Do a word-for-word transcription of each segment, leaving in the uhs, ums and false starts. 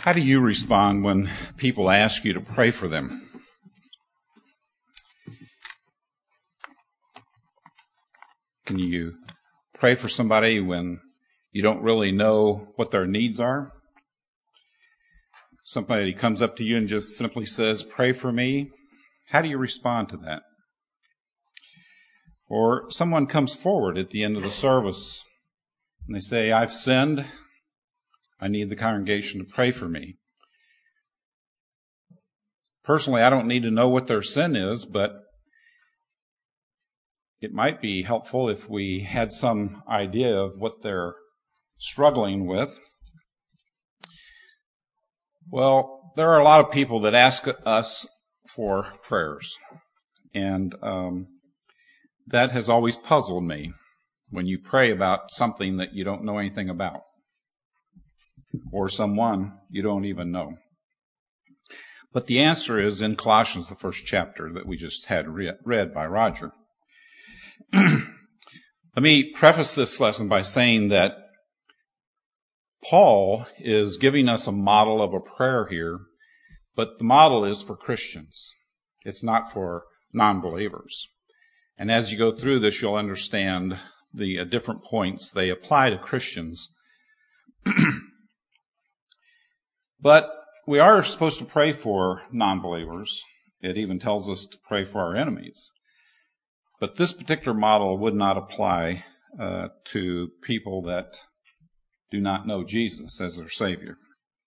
How do you respond when people ask you to pray for them? Can you pray for somebody when you don't really know what their needs are? Somebody comes up to you and just simply says, "Pray for me." How do you respond to that? Or someone comes forward at the end of the service and they say, "I've sinned. I need the congregation to pray for me." Personally, I don't need to know what their sin is, but it might be helpful if we had some idea of what they're struggling with. Well, there are a lot of people that ask us for prayers, and um, that has always puzzled me when you pray about something that you don't know anything about, or someone you don't even know. But the answer is in Colossians, the first chapter that we just had re- read by Roger. Let me preface this lesson by saying that Paul is giving us a model of a prayer here, but the model is for Christians. It's not for non-believers. And as you go through this, you'll understand the uh, different points they apply to Christians. But we are supposed to pray for non-believers. It even tells us to pray for our enemies. But this particular model would not apply uh, to people that do not know Jesus as their Savior.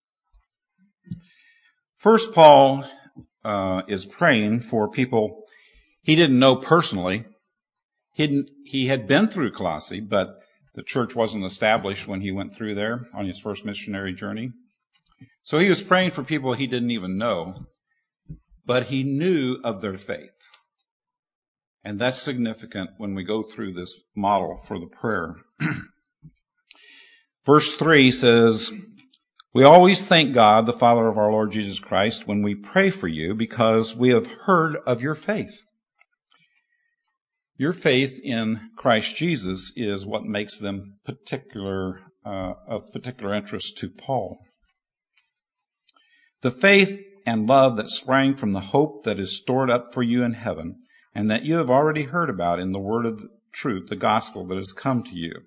First, Paul uh, is praying for people he didn't know personally. He, didn't, he had been through Colossae, but the church wasn't established when he went through there on his first missionary journey. So he was praying for people he didn't even know, but he knew of their faith. And that's significant when we go through this model for the prayer. Verse three says, "We always thank God, the Father of our Lord Jesus Christ, when we pray for you, because we have heard of your faith." Your faith in Christ Jesus is what makes them particular, uh, of particular interest to Paul. The faith and love that sprang from the hope that is stored up for you in heaven, and that you have already heard about in the word of the truth, the gospel that has come to you.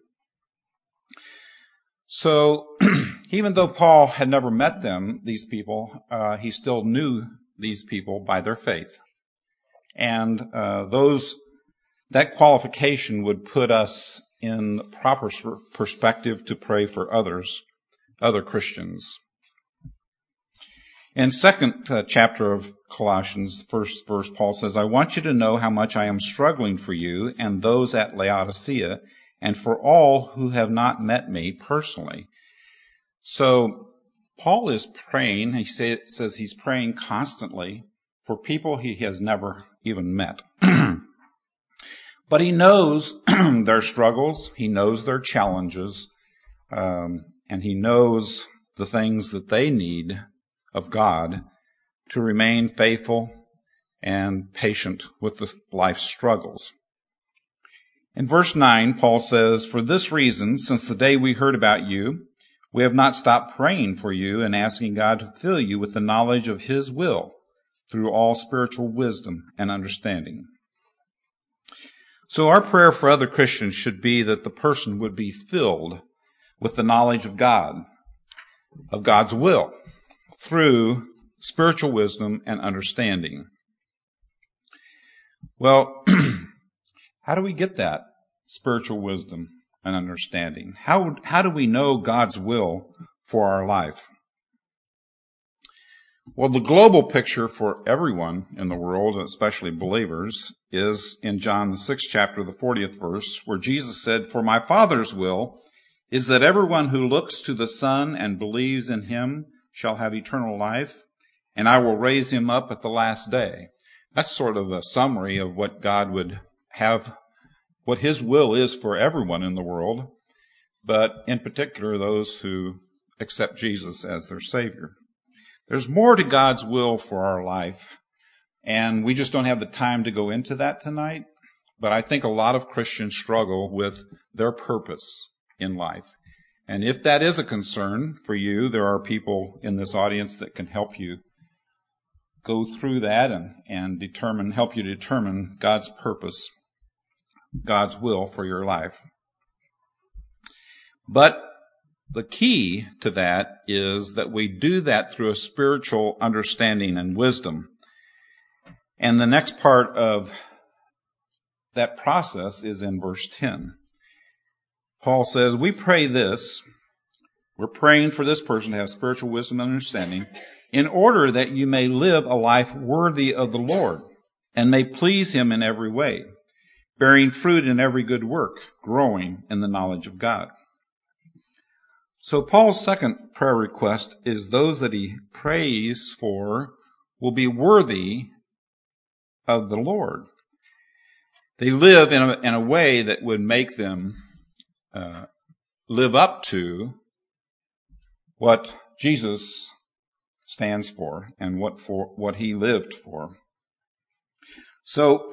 So, even though Paul had never met them, these people, uh, he still knew these people by their faith. And uh, those that qualification would put us in the proper perspective to pray for others, other Christians. In second uh, chapter of Colossians, the first verse, Paul says, "I want you to know how much I am struggling for you and those at Laodicea, and for all who have not met me personally." So Paul is praying, he say, says he's praying constantly for people he has never even met. But he knows their struggles, he knows their challenges, um, and he knows the things that they need of God to remain faithful and patient with the life's struggles. In verse nine, Paul says, "For this reason, since the day we heard about you, we have not stopped praying for you and asking God to fill you with the knowledge of His will through all spiritual wisdom and understanding." So our prayer for other Christians should be that the person would be filled with the knowledge of God, of God's will, through spiritual wisdom and understanding. Well, how do we get that spiritual wisdom and understanding? How, how do we know God's will for our life? Well, the global picture for everyone in the world, especially believers, is in John the sixth chapter, the fortieth verse, where Jesus said, "For my Father's will is that everyone who looks to the Son and believes in Him shall have eternal life, and I will raise him up at the last day." That's sort of a summary of what God would have, what His will is for everyone in the world, but in particular those who accept Jesus as their Savior. There's more to God's will for our life, and we just don't have the time to go into that tonight, but I think a lot of Christians struggle with their purpose in life. And if that is a concern for you, there are people in this audience that can help you go through that and, and determine, help you determine God's purpose, God's will for your life. But the key to that is that we do that through a spiritual understanding and wisdom. And the next part of that process is in verse ten. Paul says, we pray this, we're praying for this person to have spiritual wisdom and understanding, in order that you may live a life worthy of the Lord, and may please him in every way, bearing fruit in every good work, growing in the knowledge of God. So Paul's second prayer request is those that he prays for will be worthy of the Lord. They live in a, in a way that would make them uh, live up to what Jesus stands for and what for what he lived for. So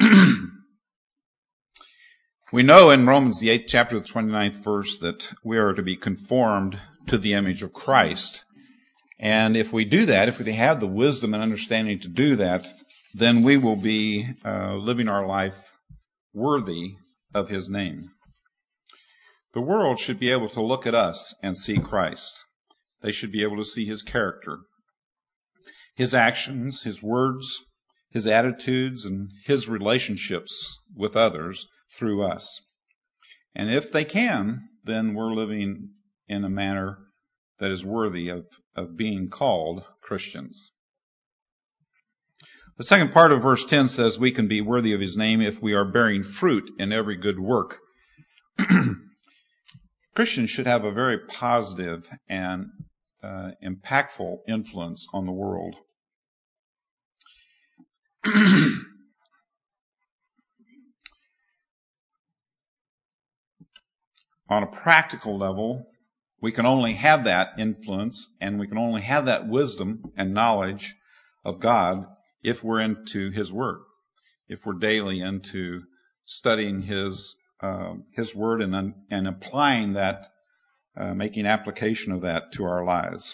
we know in Romans, the eighth chapter, the twenty-ninth verse, that we are to be conformed to the image of Christ. And if we do that, if we have the wisdom and understanding to do that, then we will be uh, living our life worthy of his name. The world should be able to look at us and see Christ. They should be able to see his character, his actions, his words, his attitudes, and his relationships with others through us. And if they can, then we're living in a manner that is worthy of, of being called Christians. The second part of verse ten says we can be worthy of his name if we are bearing fruit in every good work. Christians should have a very positive and uh, impactful influence on the world. On a practical level, we can only have that influence and we can only have that wisdom and knowledge of God if we're into his word, if we're daily into studying his uh, his word and, and applying that, uh, making application of that to our lives.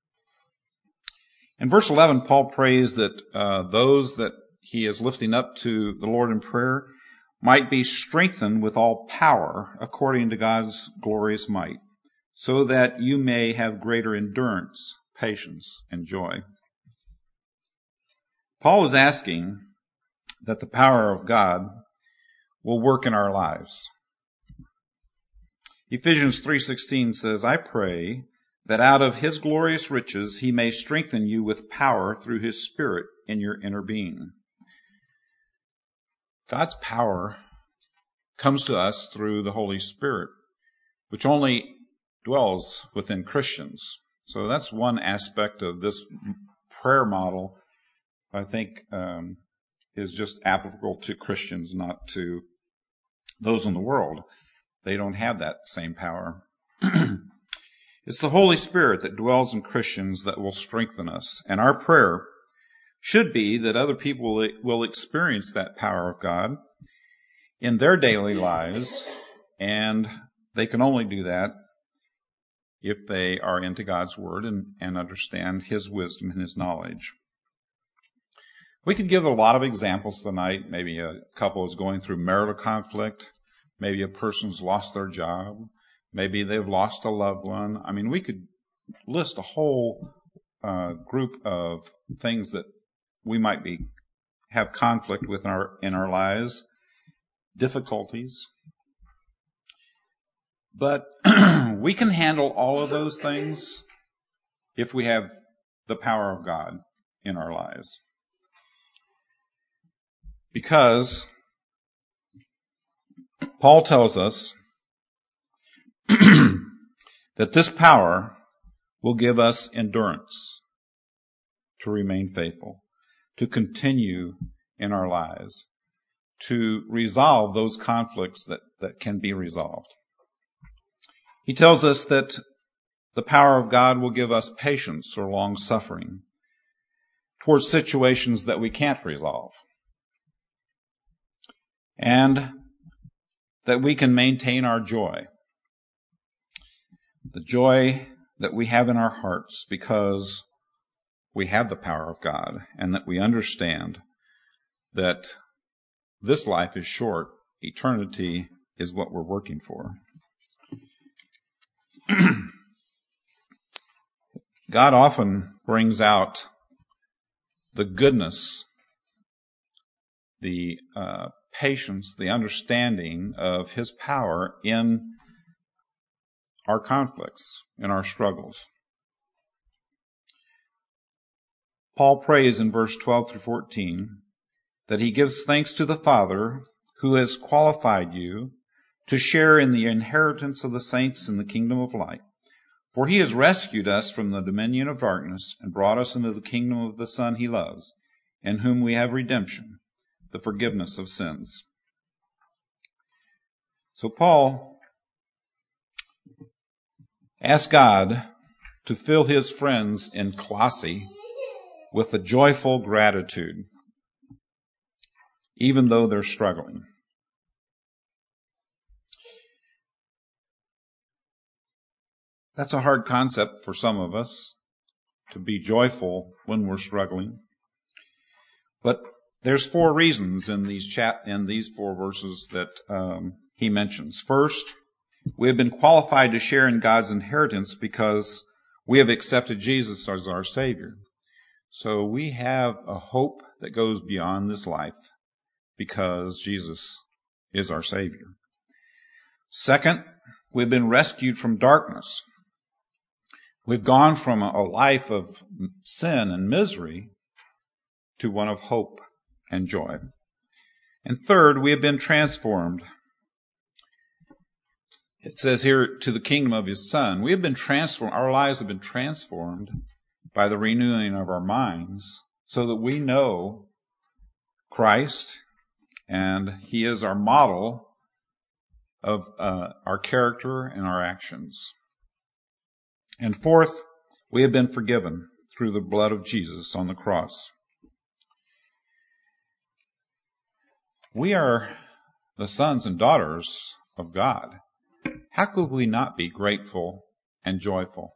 In verse eleven, Paul prays that uh, those that he is lifting up to the Lord in prayer might be strengthened with all power according to God's glorious might, so that you may have greater endurance, patience, and joy. Paul is asking that the power of God will work in our lives. Ephesians three sixteen says, I pray that out of his glorious riches he may strengthen you with power through his Spirit in your inner being. God's power comes to us through the Holy Spirit, which only dwells within Christians. So that's one aspect of this prayer model I think um, is just applicable to Christians, not to those in the world. They don't have that same power. It's the Holy Spirit that dwells in Christians that will strengthen us. And our prayer should be that other people will experience that power of God in their daily lives, and they can only do that if they are into God's Word and, and understand his wisdom and his knowledge. We could give a lot of examples tonight. Maybe a couple is going through marital conflict. Maybe a person's lost their job. Maybe they've lost a loved one. I mean, we could list a whole uh, group of things that we might be have conflict with in our in our lives, difficulties. But we can handle all of those things if we have the power of God in our lives. Because Paul tells us that this power will give us endurance to remain faithful, to continue in our lives, to resolve those conflicts that, that can be resolved. He tells us that the power of God will give us patience or long suffering towards situations that we can't resolve, and that we can maintain our joy. the joy that we have in our hearts because we have the power of God and that we understand that this life is short, eternity is what we're working for. God often brings out the goodness, the uh, patience, the understanding of His power in our conflicts, in our struggles. Paul prays in verse twelve through fourteen that he gives thanks to the Father who has qualified you to share in the inheritance of the saints in the kingdom of light. For he has rescued us from the dominion of darkness and brought us into the kingdom of the Son he loves, in whom we have redemption, the forgiveness of sins. So Paul asked God to fill his friends in Colossae with a joyful gratitude, even though they're struggling. That's a hard concept for some of us, to be joyful when we're struggling. But there's four reasons in these chap in these four verses that um, he mentions. First, we have been qualified to share in God's inheritance because we have accepted Jesus as our Savior. So we have a hope that goes beyond this life because Jesus is our Savior. Second, we've been rescued from darkness. We've gone from a life of sin and misery to one of hope and joy. And third, we have been transformed. It says here, to the kingdom of His Son. We have been transformed, our lives have been transformed by the renewing of our minds so that we know Christ and He is our model of uh, our character and our actions. And fourth, we have been forgiven through the blood of Jesus on the cross. We are the sons and daughters of God. How could we not be grateful and joyful?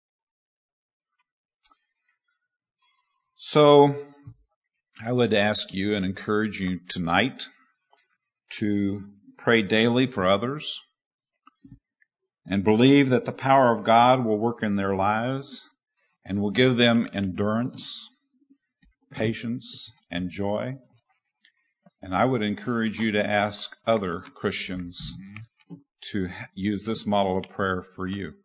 So, I would ask you and encourage you tonight to pray daily for others and believe that the power of God will work in their lives and will give them endurance, patience, and joy. And I would encourage you to ask other Christians to use this model of prayer for you.